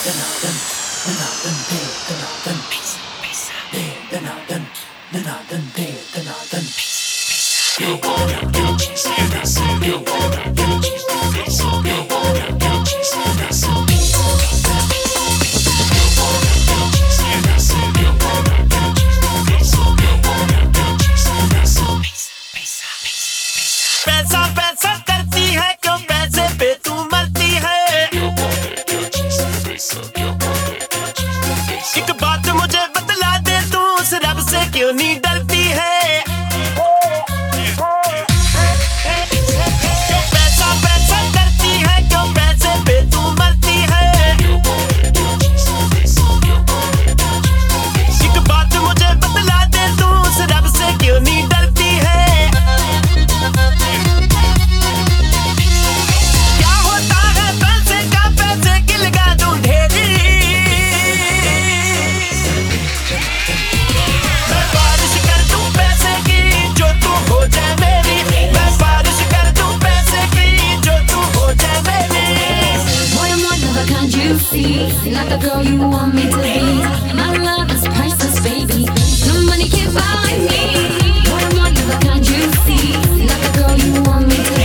पैसा पैसा करती है क्यों पैसे पे तू मरती है। एक बात मुझे बतला दे तू उस रब से क्यों नहीं डरती है। क्यों पैसा पैसा करती है क्यों पैसे पे तू मरती है। एक बात मुझे बतला दे तू उस रब से क्यों नहीं डरती है। Not the girl you want me to be. My love is priceless, baby. No money can buy me. What I want, you're the kind you see. Not the girl you want me to be.